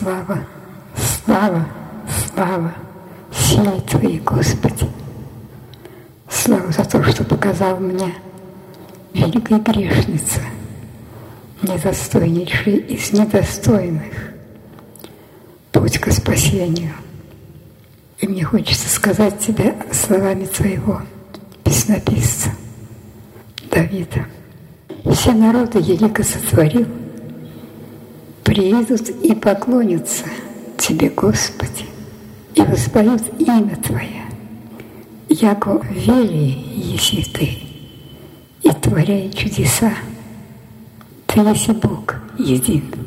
Слава, слава, слава силе Твоей, Господи. Слава за то, что показал мне, великой грешница, недостойнейшей из недостойных, путь к спасению. И мне хочется сказать Тебе словами Твоего песнописца Давида. Все народы велико сотворил, приедут и поклонятся Тебе, Господи, и воспоют имя Твое, яко вели еси Ты, и творяй чудеса. Ты еси Бог един.